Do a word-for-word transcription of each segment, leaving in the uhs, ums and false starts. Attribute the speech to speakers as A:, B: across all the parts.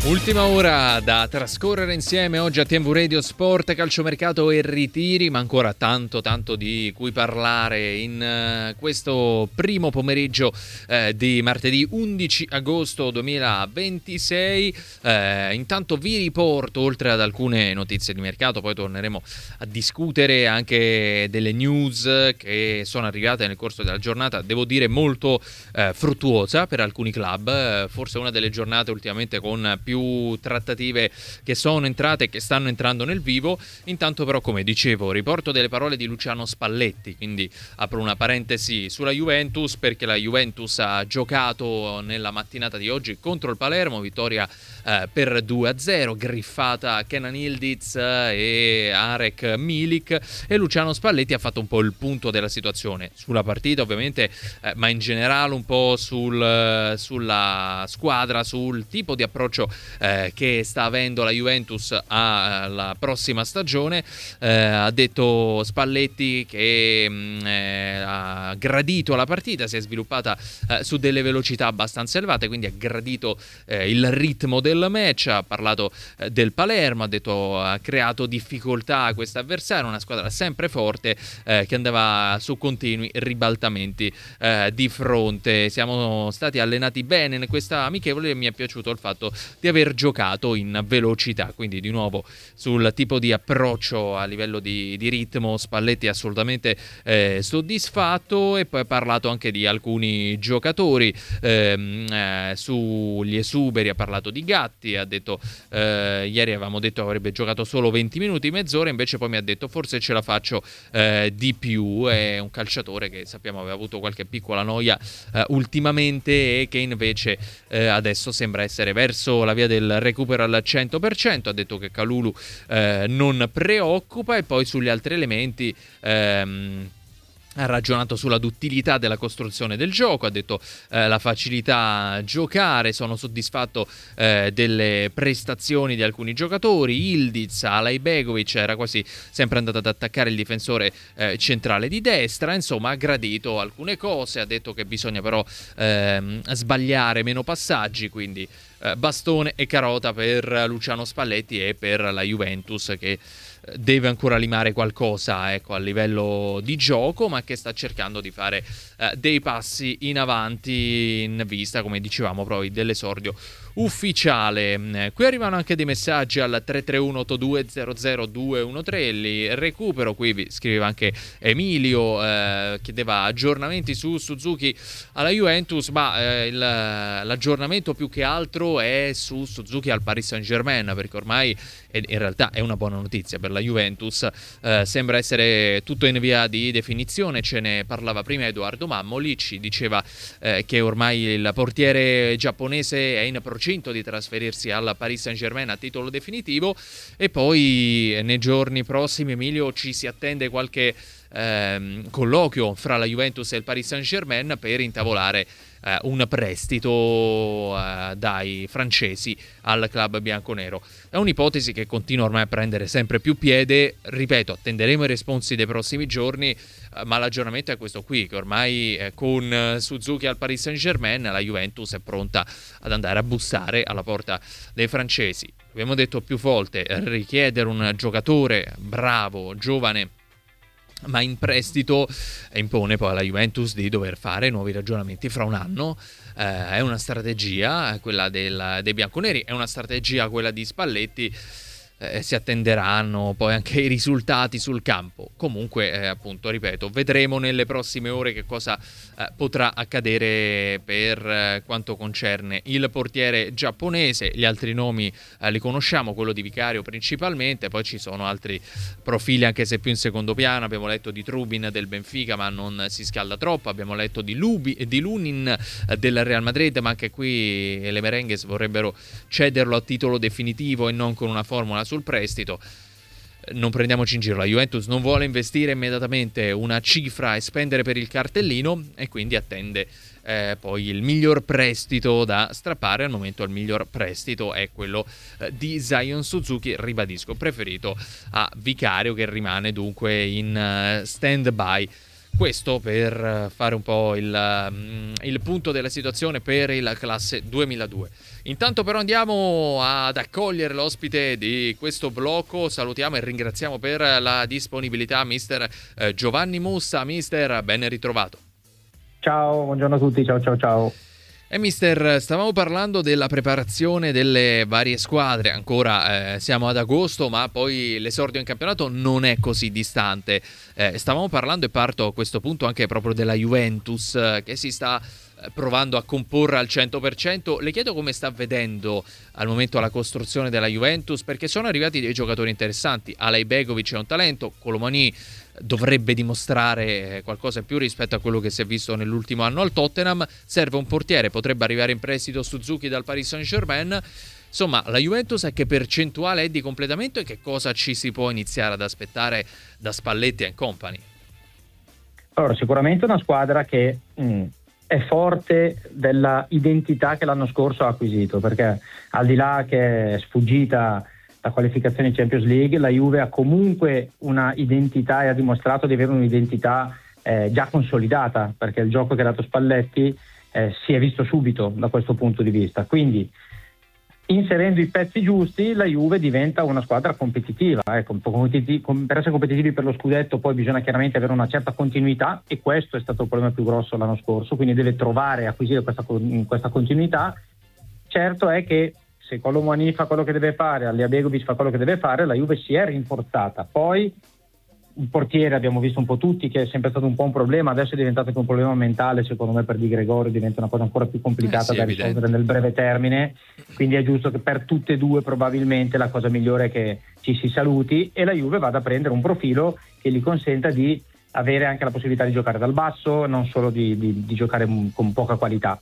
A: Ultima ora da trascorrere insieme oggi a T V Radio Sport, calciomercato e ritiri, ma ancora tanto tanto di cui parlare in uh, questo primo pomeriggio uh, di martedì undici agosto duemilaventisei. Uh, intanto vi riporto, oltre ad alcune notizie di mercato, poi torneremo a discutere anche delle news che sono arrivate nel corso della giornata, devo dire molto uh, fruttuosa per alcuni club, uh, forse una delle giornate ultimamente con più trattative che sono entrate e che stanno entrando nel vivo. Intanto però, come dicevo, riporto delle parole di Luciano Spalletti, quindi apro una parentesi sulla Juventus, perché la Juventus ha giocato nella mattinata di oggi contro il Palermo, vittoria eh, per due a zero, griffata Kenan Yildiz e Arek Milik, e Luciano Spalletti ha fatto un po' il punto della situazione sulla partita ovviamente, eh, ma in generale un po' sul, sulla squadra, sul tipo di approccio Eh, che sta avendo la Juventus alla prossima stagione. Eh, ha detto Spalletti che mh, eh, ha gradito la partita, si è sviluppata eh, su delle velocità abbastanza elevate, quindi ha gradito eh, il ritmo del match. Ha parlato eh, del Palermo, ha detto ha creato difficoltà a questo avversario, una squadra sempre forte eh, che andava su continui ribaltamenti eh, di fronte. Siamo stati allenati bene in questa amichevole e mi è piaciuto il fatto di aver giocato in velocità, quindi di nuovo sul tipo di approccio a livello di, di ritmo Spalletti è assolutamente eh, soddisfatto. E poi ha parlato anche di alcuni giocatori, ehm, eh, sugli esuberi ha parlato di Gatti, ha detto eh, ieri avevamo detto che avrebbe giocato solo venti minuti, mezz'ora, invece poi mi ha detto forse ce la faccio eh, di più. È un calciatore che sappiamo aveva avuto qualche piccola noia eh, ultimamente e che invece eh, adesso sembra essere verso la via del recupero al cento per cento. Ha detto che Kalulu eh, non preoccupa, e poi sugli altri elementi ehm, ha ragionato sulla duttilità della costruzione del gioco, ha detto eh, la facilità a giocare, sono soddisfatto eh, delle prestazioni di alcuni giocatori. Yildiz, Alajbegovic era quasi sempre andato ad attaccare il difensore eh, centrale di destra, insomma ha gradito alcune cose, ha detto che bisogna però ehm, sbagliare meno passaggi, quindi eh, bastone e carota per Luciano Spalletti e per la Juventus, che deve ancora limare qualcosa, ecco, a livello di gioco, ma che sta cercando di fare eh, dei passi in avanti in vista, come dicevamo, poi dell'esordio ufficiale. Eh, qui arrivano anche dei messaggi al tre tre uno otto due zero zero due uno tre, li recupero. Qui vi scriveva anche Emilio, eh, chiedeva aggiornamenti su Suzuki alla Juventus, ma eh, il, l'aggiornamento più che altro è su Suzuki al Paris Saint-Germain, perché ormai e in realtà è una buona notizia per la Juventus, eh, sembra essere tutto in via di definizione. Ce ne parlava prima Edoardo Mammoli, ci diceva eh, che ormai il portiere giapponese è in procinto di trasferirsi al Paris Saint-Germain a titolo definitivo, e poi nei giorni prossimi, Emilio, ci si attende qualche ehm, colloquio fra la Juventus e il Paris Saint-Germain per intavolare Uh, un prestito uh, dai francesi al club bianconero. È un'ipotesi che continua ormai a prendere sempre più piede. Ripeto, attenderemo i responsi dei prossimi giorni, uh, ma l'aggiornamento è questo qui, che ormai eh, con Suzuki al Paris Saint-Germain la Juventus è pronta ad andare a bussare alla porta dei francesi. Abbiamo detto più volte, richiedere un giocatore bravo, giovane, ma in prestito impone poi alla Juventus di dover fare nuovi ragionamenti fra un anno. Eh, è una strategia quella del, dei bianconeri, è una strategia quella di Spalletti. Eh, si attenderanno poi anche i risultati sul campo. Comunque eh, appunto, ripeto, vedremo nelle prossime ore che cosa eh, potrà accadere per eh, quanto concerne il portiere giapponese. Gli altri nomi eh, li conosciamo, quello di Vicario principalmente, poi ci sono altri profili anche se più in secondo piano. Abbiamo letto di Trubin del Benfica, ma non si scalda troppo. Abbiamo letto di, Lubi, di Lunin eh, del Real Madrid, ma anche qui le Merengues vorrebbero cederlo a titolo definitivo e non con una formula sul prestito. Non prendiamoci in giro, la Juventus non vuole investire immediatamente una cifra e spendere per il cartellino, e quindi attende eh, poi il miglior prestito da strappare. Al momento il miglior prestito è quello eh, di Zion Suzuki, ribadisco, preferito a Vicario, che rimane dunque in uh, stand by Questo per fare un po' il, il punto della situazione per il classe duemiladue. Intanto però andiamo ad accogliere l'ospite di questo blocco. Salutiamo e ringraziamo per la disponibilità mister Giovanni Mussa. Mister, ben ritrovato.
B: Ciao, buongiorno a tutti, ciao ciao ciao.
A: E eh, mister, stavamo parlando della preparazione delle varie squadre, ancora eh, siamo ad agosto, ma poi l'esordio in campionato non è così distante. Eh, stavamo parlando, e parto a questo punto anche proprio della Juventus, eh, che si sta eh, provando a comporre al cento per cento. Le chiedo come sta vedendo al momento la costruzione della Juventus, perché sono arrivati dei giocatori interessanti. Alej Begovic è un talento, Colomani dovrebbe dimostrare qualcosa in più rispetto a quello che si è visto nell'ultimo anno al Tottenham. Serve un portiere, potrebbe arrivare in prestito Suzuki dal Paris Saint-Germain. Insomma, la Juventus a che percentuale è di completamento e che cosa ci si può iniziare ad aspettare da Spalletti and Company?
B: Allora, sicuramente una squadra che mh, è forte della identità che l'anno scorso ha acquisito, perché al di là che è sfuggita la qualificazione in Champions League, la Juve ha comunque una identità e ha dimostrato di avere un'identità eh, già consolidata, perché il gioco che ha dato Spalletti eh, si è visto subito da questo punto di vista. Quindi inserendo i pezzi giusti la Juve diventa una squadra competitiva. Ecco, per essere competitivi per lo scudetto poi bisogna chiaramente avere una certa continuità, e questo è stato il problema più grosso l'anno scorso, quindi deve trovare e acquisire questa, questa continuità. Certo è che se Colomani fa quello che deve fare, Alej Begovic fa quello che deve fare, la Juve si è rinforzata. Poi il portiere abbiamo visto un po' tutti che è sempre stato un po' un problema, adesso è diventato anche un problema mentale, secondo me per Di Gregorio diventa una cosa ancora più complicata eh sì, da risolvere evidente. Nel breve termine, quindi è giusto che per tutte e due probabilmente la cosa migliore è che ci si saluti e la Juve vada a prendere un profilo che gli consenta di avere anche la possibilità di giocare dal basso, non solo di, di, di giocare con poca qualità.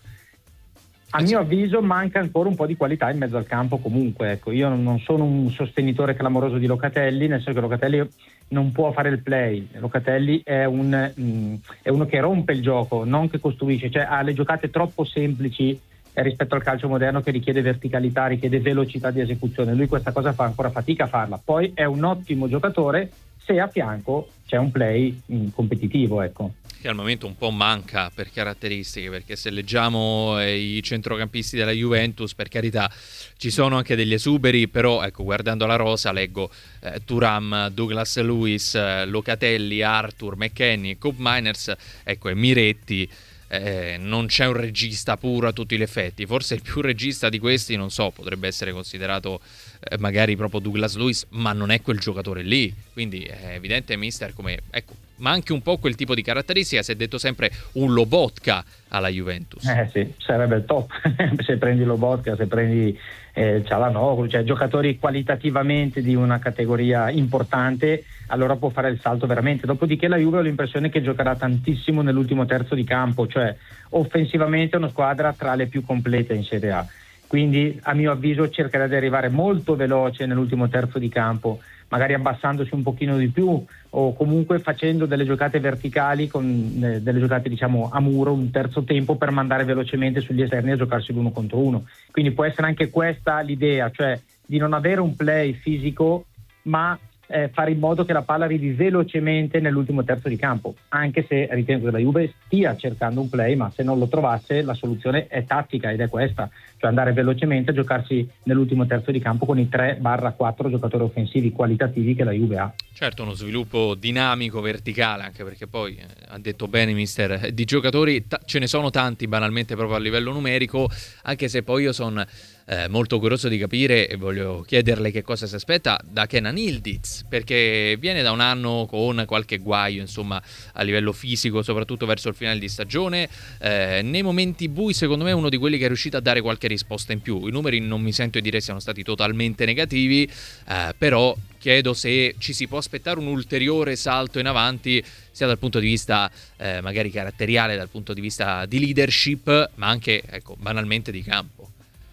B: A mio avviso manca ancora un po' di qualità in mezzo al campo comunque. Ecco, io non sono un sostenitore clamoroso di Locatelli, nel senso che Locatelli non può fare il play. Locatelli è, un, mh, è uno che rompe il gioco, non che costruisce, cioè ha le giocate troppo semplici rispetto al calcio moderno che richiede verticalità, richiede velocità di esecuzione. Lui questa cosa fa ancora fatica a farla. Poi è un ottimo giocatore se a fianco c'è un play mh, competitivo, ecco.
A: Che al momento un po' manca per caratteristiche, perché se leggiamo eh, i centrocampisti della Juventus, per carità ci sono anche degli esuberi, però ecco, guardando la rosa leggo eh, Thuram, Douglas Luiz, eh, Locatelli, Arthur, McKennie, Koop Meiners, ecco, e Miretti. Eh, non c'è un regista puro a tutti gli effetti. Forse il più regista di questi, non so, potrebbe essere considerato eh, magari proprio Douglas Luiz, ma non è quel giocatore lì. Quindi è evidente, mister, come ecco, manchi un po' quel tipo di caratteristica. Si è detto sempre un Lobotka alla Juventus.
B: Eh sì, sarebbe il top. Se prendi Lobotka, se prendi eh, Çalhanoğlu, cioè giocatori qualitativamente di una categoria importante, allora può fare il salto veramente. Dopodiché la Juve ho l'impressione che giocherà tantissimo nell'ultimo terzo di campo, cioè offensivamente è una squadra tra le più complete in Serie A. Quindi a mio avviso cercherà di arrivare molto veloce nell'ultimo terzo di campo, magari abbassandosi un pochino di più o comunque facendo delle giocate verticali con eh, delle giocate diciamo a muro, un terzo tempo per mandare velocemente sugli esterni a giocarsi l'uno contro uno. Quindi può essere anche questa l'idea, cioè di non avere un play fisico ma eh, fare in modo che la palla arrivi velocemente nell'ultimo terzo di campo, anche se ritengo che la Juve stia cercando un play, ma se non lo trovasse la soluzione è tattica ed è questa, cioè andare velocemente a giocarsi nell'ultimo terzo di campo con i tre quattro giocatori offensivi qualitativi che la Juve ha.
A: Certo, uno sviluppo dinamico, verticale, anche perché poi, eh, ha detto bene mister, di giocatori ta- ce ne sono tanti banalmente proprio a livello numerico, anche se poi io sono eh, molto curioso di capire e voglio chiederle che cosa si aspetta da Kenan Yildiz, perché viene da un anno con qualche guaio, insomma, a livello fisico, soprattutto verso il finale di stagione. Eh, nei momenti bui, secondo me, è uno di quelli che è riuscito a dare qualche risposta in più. I numeri non mi sento di dire siano stati totalmente negativi, eh, però chiedo se ci si può aspettare un ulteriore salto in avanti, sia dal punto di vista eh, magari caratteriale, dal punto di vista di leadership, ma anche, ecco, banalmente di campo.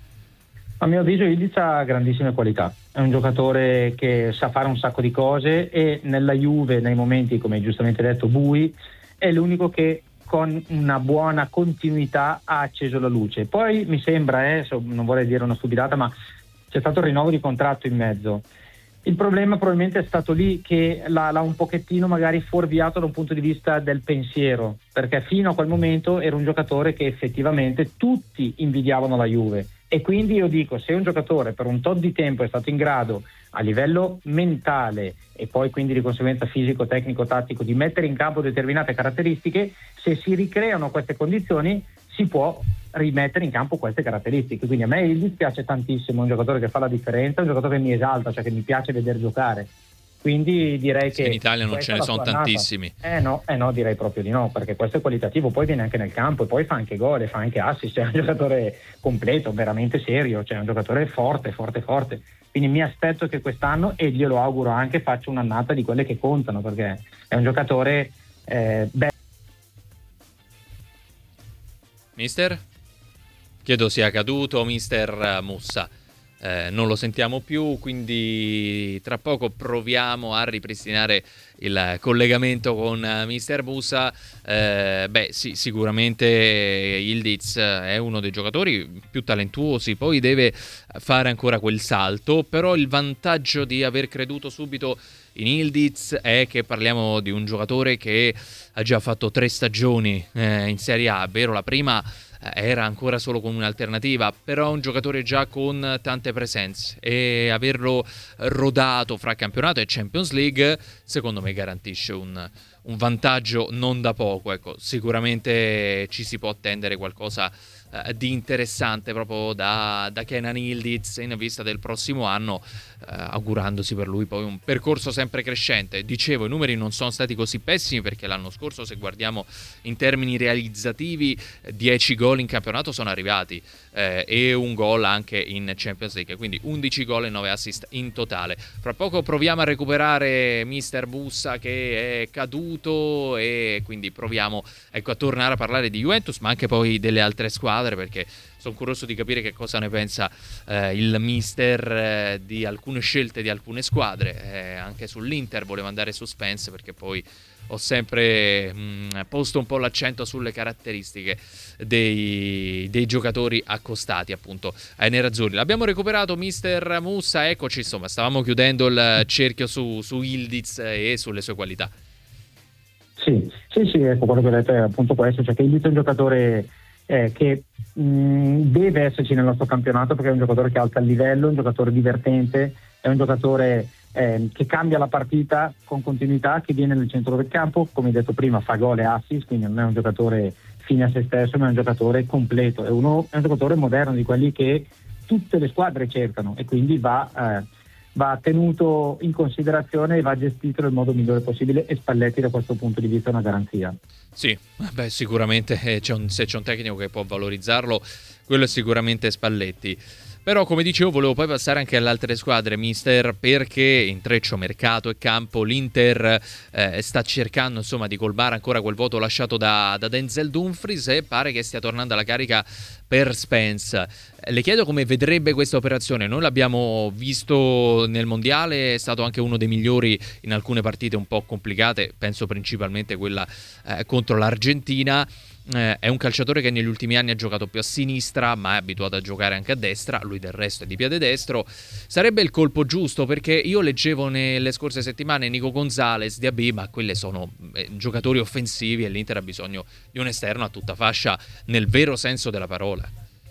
B: A mio avviso Yildiz ha grandissime qualità, è un giocatore che sa fare un sacco di cose e nella Juve, nei momenti, come giustamente detto, bui, è l'unico che con una buona continuità ha acceso la luce. Poi mi sembra, eh, non vorrei dire una stupidata, ma c'è stato il rinnovo di contratto in mezzo. Il problema probabilmente è stato lì che l'ha, l'ha un pochettino magari fuorviato da un punto di vista del pensiero, perché fino a quel momento era un giocatore che effettivamente tutti invidiavano la Juve, e quindi io dico, se un giocatore per un tot di tempo è stato in grado a livello mentale e poi quindi di conseguenza fisico, tecnico, tattico di mettere in campo determinate caratteristiche, se si ricreano queste condizioni si può rimettere in campo queste caratteristiche. Quindi a me il dispiace tantissimo, è un giocatore che fa la differenza, è un giocatore che mi esalta, cioè che mi piace vedere giocare. Quindi direi
A: se
B: che
A: in Italia non ce ne sono tantissimi.
B: Eh no, eh no, direi proprio di no, perché questo è qualitativo, poi viene anche nel campo e poi fa anche gol e fa anche assist, cioè è un giocatore completo, veramente serio, cioè è un giocatore forte, forte, forte. Quindi mi aspetto che quest'anno, e glielo auguro anche, faccia un'annata di quelle che contano, perché è un giocatore eh, bello.
A: Mister? Chiedo sia caduto mister Mussa. Eh, non lo sentiamo più, quindi tra poco proviamo a ripristinare il collegamento con mister Mussa. Eh, beh sì, sicuramente Yildiz è uno dei giocatori più talentuosi, poi deve fare ancora quel salto, però il vantaggio di aver creduto subito in Yildiz è che parliamo di un giocatore che ha già fatto tre stagioni eh, in Serie A, vero? La prima era ancora solo con un'alternativa, però un giocatore già con tante presenze, e averlo rodato fra campionato e Champions League secondo me garantisce un, un vantaggio non da poco. Ecco, sicuramente ci si può attendere qualcosa eh, di interessante proprio da, da Kenan Yildiz in vista del prossimo anno, eh, augurandosi per lui poi un percorso sempre crescente. Dicevo, i numeri non sono stati così pessimi, perché l'anno scorso, se guardiamo in termini realizzativi, dieci gol in campionato sono arrivati eh, e un gol anche in Champions League, quindi undici gol e nove assist in totale. Fra poco proviamo a recuperare mister Mussa, che è caduto, e quindi proviamo ecco a tornare a parlare di Juventus, ma anche poi delle altre squadre, perché sono curioso di capire che cosa ne pensa eh, il mister eh, di alcune scelte di alcune squadre. Eh, anche sull'Inter volevo andare suspense, perché poi ho sempre mh, posto un po' l'accento sulle caratteristiche dei, dei giocatori accostati appunto ai nerazzurri. L'abbiamo recuperato mister Mussa, eccoci, insomma stavamo chiudendo il cerchio su, su Yildiz e sulle sue qualità.
B: Sì, sì, sì, ecco, quello che ho detto è appunto questo, cioè che Yildiz è un giocatore eh, che mh, deve esserci nel nostro campionato, perché è un giocatore che alza il livello, è un giocatore divertente, è un giocatore eh, che cambia la partita con continuità, che viene nel centro del campo, come hai detto prima fa gol e assist, quindi non è un giocatore fine a se stesso, ma è un giocatore completo, è, uno, è un giocatore moderno, di quelli che tutte le squadre cercano, e quindi va... Eh, va tenuto in considerazione e va gestito nel modo migliore possibile, e Spalletti da questo punto di vista è una garanzia.
A: Sì, beh, sicuramente eh, c'è un, se c'è un tecnico che può valorizzarlo, quello è sicuramente Spalletti. Però, come dicevo, volevo poi passare anche alle altre squadre, mister, perché intreccio mercato e campo l'Inter eh, sta cercando insomma di colmare ancora quel vuoto lasciato da, da Denzel Dumfries, e pare che stia tornando alla carica per Spence. Le chiedo come vedrebbe questa operazione. Noi l'abbiamo visto nel mondiale, è stato anche uno dei migliori in alcune partite un po' complicate, penso principalmente quella eh, contro l'Argentina. Eh, è un calciatore che negli ultimi anni ha giocato più a sinistra, ma è abituato a giocare anche a destra. Lui del resto è di piede destro. Sarebbe il colpo giusto, perché io leggevo nelle scorse settimane Nico Gonzalez, Diaby, ma quelle sono eh, giocatori offensivi, e l'Inter ha bisogno di un esterno a tutta fascia nel vero senso della parola.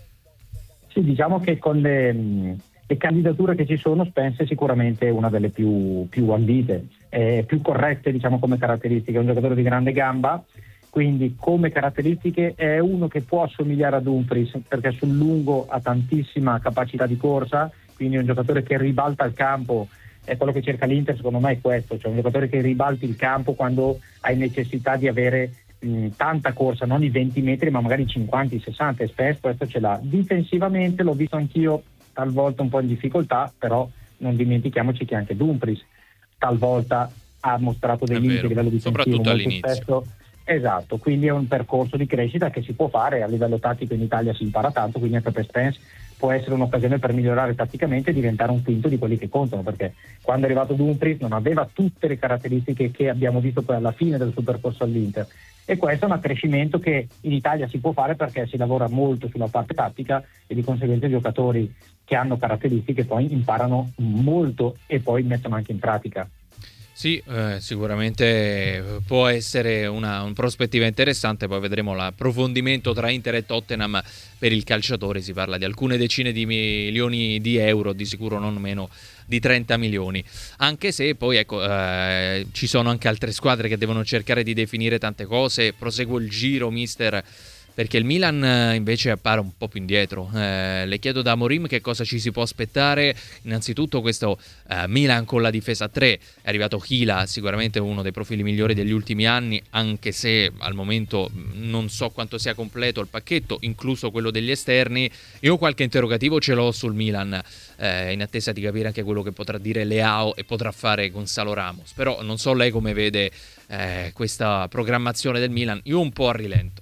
B: Sì, diciamo che con le, le candidature che ci sono, Spence è sicuramente una delle più, più ambite, eh, più corrette, diciamo, come caratteristiche. È un giocatore di grande gamba, quindi come caratteristiche è uno che può assomigliare a Dumfries, perché sul lungo ha tantissima capacità di corsa, quindi è un giocatore che ribalta il campo. È quello che cerca l'Inter, secondo me è questo, cioè un giocatore che ribalti il campo quando hai necessità di avere mh, tanta corsa, non i venti metri ma magari i cinquanta, i sessanta, e Spence questo ce l'ha. Difensivamente l'ho visto anch'io talvolta un po' in difficoltà, però non dimentichiamoci che anche Dumfries talvolta ha mostrato dei limiti a livello difensivo,
A: soprattutto
B: molto
A: all'inizio.
B: spesso. Esatto, quindi è un percorso di crescita che si può fare. A livello tattico in Italia si impara tanto, quindi anche per Spence può essere un'occasione per migliorare tatticamente e diventare un quinto di quelli che contano, perché quando è arrivato Dumfries non aveva tutte le caratteristiche che abbiamo visto poi alla fine del suo percorso all'Inter, e questo è un accrescimento che in Italia si può fare perché si lavora molto sulla parte tattica e di conseguenza i giocatori che hanno caratteristiche poi imparano molto e poi mettono anche in pratica.
A: Sì, eh, sicuramente può essere una, una prospettiva interessante, poi vedremo l'approfondimento tra Inter e Tottenham. Per il calciatore si parla di alcune decine di milioni di euro, di sicuro non meno di trenta milioni, anche se poi ecco eh, ci sono anche altre squadre che devono cercare di definire tante cose. Proseguo il giro, mister, perché il Milan invece appare un po' più indietro. Eh, le chiedo da Amorim che cosa ci si può aspettare. Innanzitutto questo eh, Milan con la difesa a tre, è arrivato Hila, sicuramente uno dei profili migliori degli ultimi anni, anche se al momento non so quanto sia completo il pacchetto, incluso quello degli esterni. Io qualche interrogativo ce l'ho sul Milan, eh, in attesa di capire anche quello che potrà dire Leao e potrà fare Gonzalo Ramos, però non so lei come vede eh, questa programmazione del Milan. Io un po' a rilento.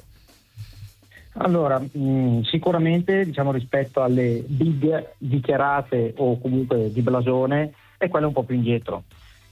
B: Allora, mh, sicuramente diciamo rispetto alle big dichiarate o comunque di blasone è quella un po' più indietro.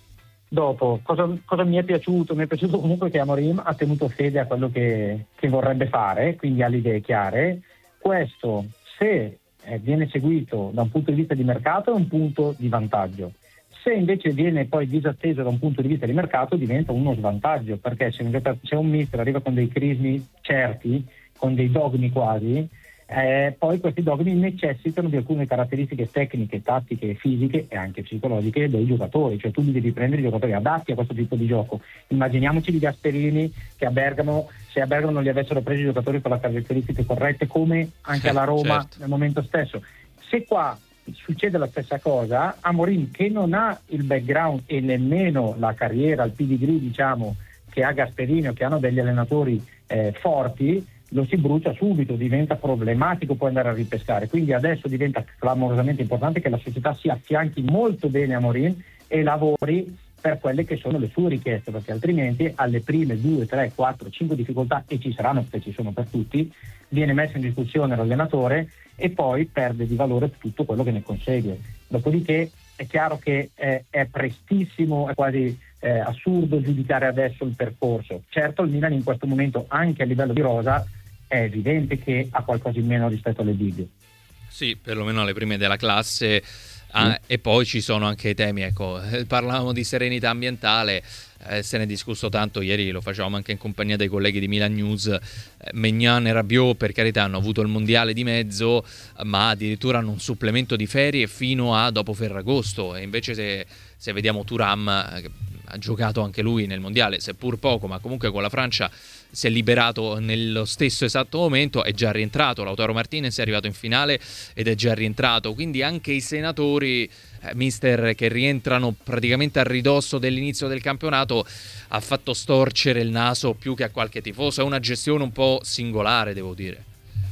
B: Dopo, cosa, cosa mi è piaciuto? Mi è piaciuto comunque che Amorim ha tenuto fede a quello che, che vorrebbe fare, quindi ha le idee chiare. Questo, se eh, viene seguito da un punto di vista di mercato, è un punto di vantaggio. Se invece viene poi disatteso da un punto di vista di mercato, diventa uno svantaggio, perché se un, se un mister arriva con dei crismi certi, con dei dogmi quasi, eh, poi questi dogmi necessitano di alcune caratteristiche tecniche, tattiche, fisiche e anche psicologiche dei giocatori, cioè tu devi prendere i giocatori adatti a questo tipo di gioco. Immaginiamoci di Gasperini che a Bergamo, se a Bergamo non li avessero presi i giocatori con le caratteristiche corrette, come anche alla Roma
A: certo.
B: nel momento stesso. Se qua succede la stessa cosa, Amorim, che non ha il background e nemmeno la carriera, il pedigree diciamo che ha Gasperini o che hanno degli allenatori eh, forti, lo si brucia subito, diventa problematico poi andare a ripescare. Quindi adesso diventa clamorosamente importante che la società si affianchi molto bene a Mourinho e lavori per quelle che sono le sue richieste, perché altrimenti alle prime due, tre, quattro, cinque difficoltà, e ci saranno perché ci sono per tutti, viene messo in discussione l'allenatore e poi perde di valore tutto quello che ne consegue. Dopodiché è chiaro che è, è prestissimo, è quasi eh, assurdo giudicare adesso il percorso. Certo il Milan in questo momento anche a livello di rosa è evidente che ha qualcosa in meno rispetto alle big.
A: Sì, perlomeno alle prime della classe. Ah, sì. E poi ci sono anche i temi, ecco, parlavamo di serenità ambientale, eh, se ne è discusso tanto, ieri lo facevamo anche in compagnia dei colleghi di Milan News. eh, Maignan e Rabiot per carità hanno avuto il mondiale di mezzo, ma addirittura hanno un supplemento di ferie fino a dopo Ferragosto, e invece se, se vediamo Thuram, eh, ha giocato anche lui nel mondiale, seppur poco, ma comunque con la Francia si è liberato nello stesso esatto momento, è già rientrato. Lautaro Martinez è arrivato in finale ed è già rientrato, quindi anche i senatori, eh, mister, che rientrano praticamente a ridosso dell'inizio del campionato, ha fatto storcere il naso più che a qualche tifoso. È una gestione un po' singolare, devo dire.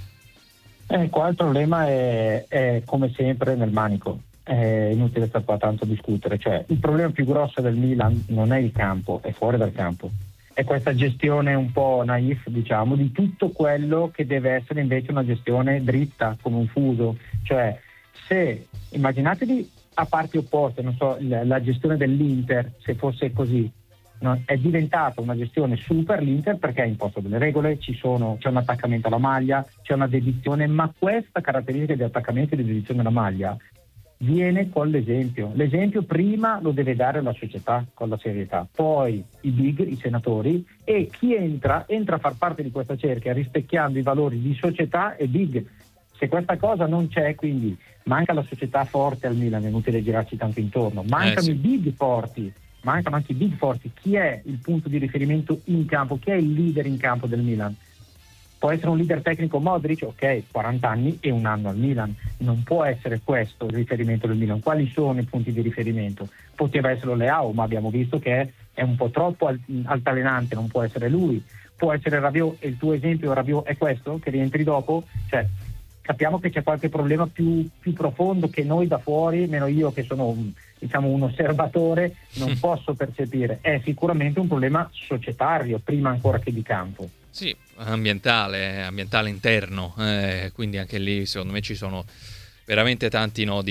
B: Eh, qua il problema è, è come sempre nel manico. È inutile stare qua tanto a discutere, cioè il problema più grosso del Milan non è il campo, è fuori dal campo. È questa gestione un po' naif, diciamo, di tutto quello che deve essere invece una gestione dritta, come un fuso. Cioè, se immaginatevi a parti opposte, non so, la gestione dell'Inter, se fosse così, no? È diventata una gestione super l'Inter perché ha imposto delle regole, ci sono, c'è un attaccamento alla maglia, c'è una dedizione, ma questa caratteristica di attaccamento e di dedizione alla maglia viene con l'esempio. L'esempio prima lo deve dare la società con la serietà, poi i big, i senatori, e chi entra, entra a far parte di questa cerchia rispecchiando i valori di società e big. Se questa cosa non c'è, quindi manca la società forte al Milan, è inutile girarci tanto intorno, mancano eh sì. i big forti, mancano anche i big forti. Chi è il punto di riferimento in campo? Chi è il leader in campo del Milan? Può essere un leader tecnico Modric, ok, quaranta anni e un anno al Milan, non può essere questo il riferimento del Milan. Quali sono i punti di riferimento? Poteva essere Leao, ma abbiamo visto che è un po' troppo altalenante, non può essere lui. Può essere Rabiot, e il tuo esempio Rabiot è questo, che rientri dopo? Cioè, capiamo che c'è qualche problema più, più profondo che noi da fuori, meno io che sono un, diciamo un osservatore, non posso percepire. È sicuramente un problema societario, prima ancora che di campo.
A: Sì, ambientale, ambientale interno, eh, quindi anche lì secondo me ci sono veramente tanti nodi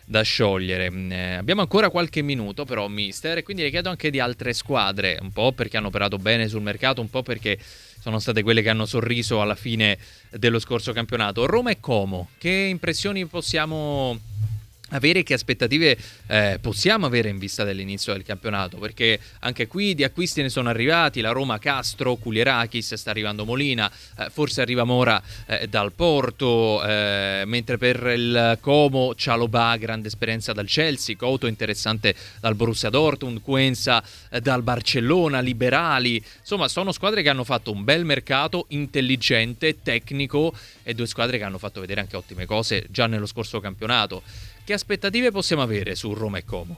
A: da sciogliere. Eh, abbiamo ancora qualche minuto però, mister, e quindi le chiedo anche di altre squadre, un po' perché hanno operato bene sul mercato, un po' perché sono state quelle che hanno sorriso alla fine dello scorso campionato. Roma e Como, che impressioni possiamo avere, che aspettative eh, possiamo avere in vista dell'inizio del campionato? Perché anche qui di acquisti ne sono arrivati, la Roma Castro, Kulierakis, sta arrivando Molina, eh, forse arriva Mora eh, dal Porto, eh, mentre per il Como Chalobah, grande esperienza dal Chelsea, Couto interessante dal Borussia Dortmund, Cuenza eh, dal Barcellona, Liberali, insomma sono squadre che hanno fatto un bel mercato, intelligente, tecnico, e due squadre che hanno fatto vedere anche ottime cose già nello scorso campionato. Che aspettative possiamo avere su Roma e Como?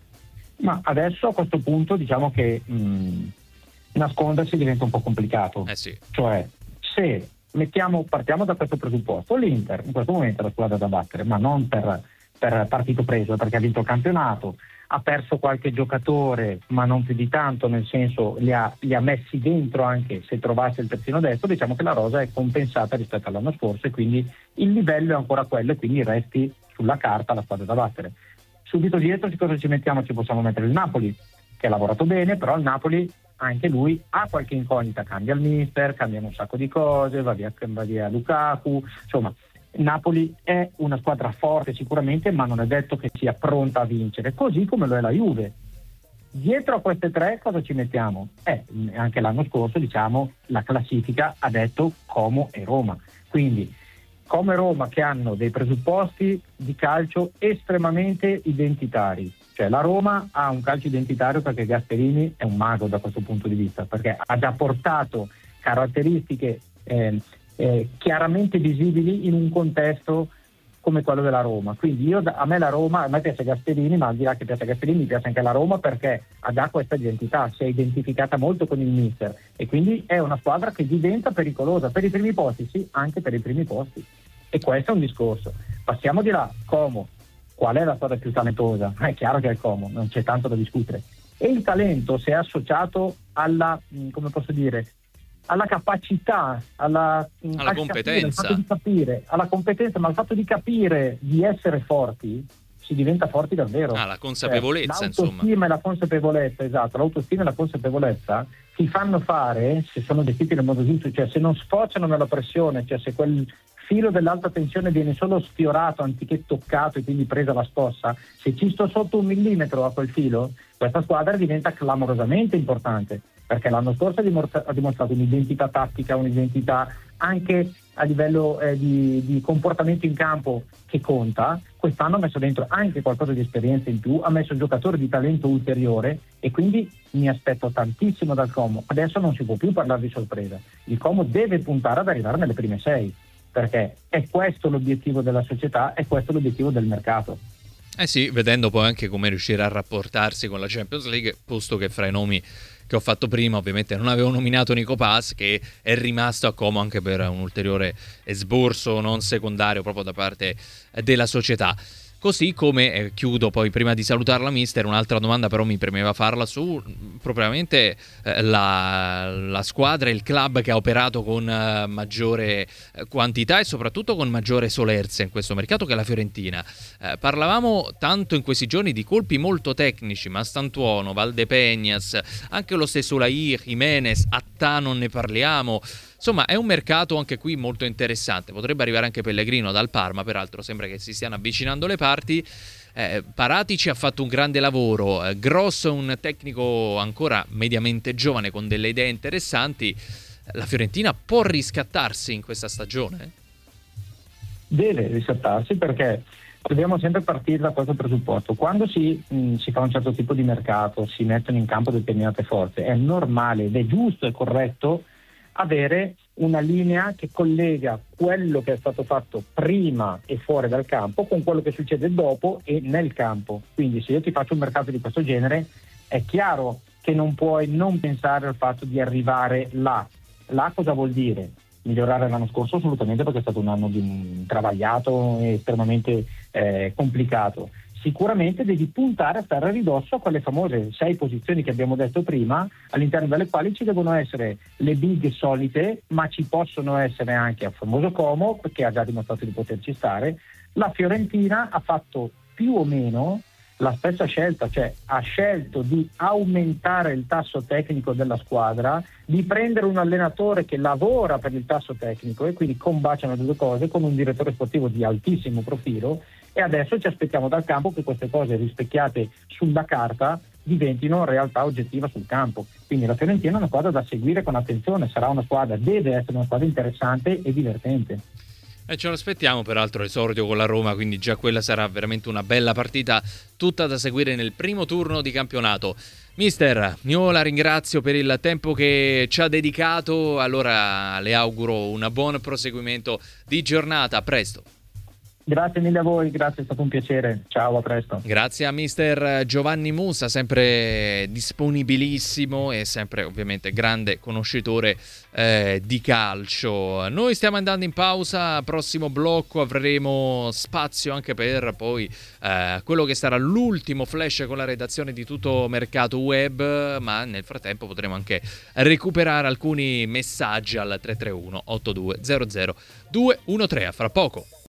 B: Ma adesso a questo punto diciamo che mh, nascondersi diventa un po' complicato.
A: Eh sì.
B: Cioè, se mettiamo, partiamo da questo presupposto, l'Inter in questo momento è la squadra da battere, ma non per, per partito preso, perché ha vinto il campionato, ha perso qualche giocatore, ma non più di tanto, nel senso li ha, li ha messi dentro anche se trovasse il terzino destro. Diciamo che la rosa è compensata rispetto all'anno scorso e quindi il livello è ancora quello e quindi resti sulla carta la squadra da battere. Subito dietro ci cosa ci mettiamo? Ci possiamo mettere il Napoli, che ha lavorato bene, però il Napoli anche lui ha qualche incognita, cambia il mister, cambiano un sacco di cose, va via, va via Lukaku, insomma Napoli è una squadra forte sicuramente, ma non è detto che sia pronta a vincere, così come lo è la Juve. Dietro a queste tre cosa ci mettiamo? Eh, anche l'anno scorso diciamo la classifica ha detto Como e Roma, quindi come Roma che hanno dei presupposti di calcio estremamente identitari, cioè la Roma ha un calcio identitario perché Gasperini è un mago da questo punto di vista, perché ha già portato caratteristiche eh, eh, chiaramente visibili in un contesto come quello della Roma. Quindi io, a me la Roma, a me piace Gasperini, ma al di là che piace Gasperini mi piace anche la Roma perché ha già questa identità, si è identificata molto con il mister e quindi è una squadra che diventa pericolosa per i primi posti, sì, anche per i primi posti. E questo è un discorso. Passiamo di là, Como, qual è la squadra più talentosa? È chiaro che è il Como, non c'è tanto da discutere. E il talento se è associato alla, come posso dire, alla capacità, alla,
A: alla competenza,
B: capire, al fatto di capire, alla competenza, ma al fatto di capire di essere forti, si diventa forti davvero.
A: Ah, la consapevolezza,
B: eh,
A: insomma.
B: L'autostima e la consapevolezza, esatto, l'autostima e la consapevolezza ti fanno fare, se sono gestiti nel modo giusto, cioè se non sfociano nella pressione, cioè se quel filo dell'alta tensione viene solo sfiorato anziché toccato e quindi presa la scossa, se ci sto sotto un millimetro a quel filo, questa squadra diventa clamorosamente importante, perché l'anno scorso ha, dimostra- ha dimostrato un'identità tattica, un'identità anche a livello eh, di, di comportamento in campo che conta. Quest'anno ha messo dentro anche qualcosa di esperienza in più, ha messo giocatori di talento ulteriore e quindi mi aspetto tantissimo dal Como. Adesso non si può più parlare di sorpresa, il Como deve puntare ad arrivare nelle prime sei, perché è questo l'obiettivo della società, è questo l'obiettivo del mercato.
A: Eh sì, vedendo poi anche come riuscire a rapportarsi con la Champions League, posto che fra i nomi che ho fatto prima ovviamente non avevo nominato Nico Paz, che è rimasto a Como anche per un ulteriore esborso non secondario proprio da parte della società. Così come, eh, chiudo poi prima di salutarla mister, un'altra domanda però mi premeva farla su propriamente eh, la, la squadra, il club che ha operato con eh, maggiore eh, quantità e soprattutto con maggiore solerzia in questo mercato, che è la Fiorentina. Eh, parlavamo tanto in questi giorni di colpi molto tecnici, Mastantuono, Valdepeñas, anche lo stesso Lair, Jimenez, Attà non ne parliamo. Insomma, è un mercato anche qui molto interessante. Potrebbe arrivare anche Pellegrino dal Parma, peraltro sembra che si stiano avvicinando le parti. Eh, Paratici ha fatto un grande lavoro, eh, Grosso è un tecnico ancora mediamente giovane con delle idee interessanti. La Fiorentina può riscattarsi in questa stagione?
B: Deve riscattarsi perché dobbiamo sempre partire da questo presupposto. Quando si, mh, si fa un certo tipo di mercato, si mettono in campo determinate forze, è normale ed è giusto e corretto avere una linea che collega quello che è stato fatto prima e fuori dal campo con quello che succede dopo e nel campo. Quindi se io ti faccio un mercato di questo genere è chiaro che non puoi non pensare al fatto di arrivare là. Là cosa vuol dire? Migliorare l'anno scorso assolutamente, perché è stato un anno di, travagliato e estremamente eh, complicato. Sicuramente devi puntare a stare a ridosso a quelle famose sei posizioni che abbiamo detto prima, all'interno delle quali ci devono essere le big solite, ma ci possono essere anche il famoso Como, che ha già dimostrato di poterci stare. La Fiorentina ha fatto più o meno la stessa scelta, cioè ha scelto di aumentare il tasso tecnico della squadra, di prendere un allenatore che lavora per il tasso tecnico e quindi combaciano le due cose con un direttore sportivo di altissimo profilo, e adesso ci aspettiamo dal campo che queste cose rispecchiate sulla carta diventino realtà oggettiva sul campo. Quindi la Fiorentina è una squadra da seguire con attenzione, sarà una squadra, deve essere una squadra interessante e divertente.
A: E ce lo aspettiamo, peraltro esordio con la Roma, quindi già quella sarà veramente una bella partita, tutta da seguire nel primo turno di campionato. Mister, io la ringrazio per il tempo che ci ha dedicato, allora le auguro un buon proseguimento di giornata, a presto.
B: Grazie mille a voi, grazie, è stato un piacere. Ciao, a presto.
A: Grazie a mister Giovanni Musa, sempre disponibilissimo e sempre ovviamente grande conoscitore eh, di calcio. Noi stiamo andando in pausa, prossimo blocco avremo spazio anche per poi eh, quello che sarà l'ultimo flash con la redazione di Tutto Mercato Web, ma nel frattempo potremo anche recuperare alcuni messaggi al tre tre uno otto due zero zero due uno tre. A fra poco.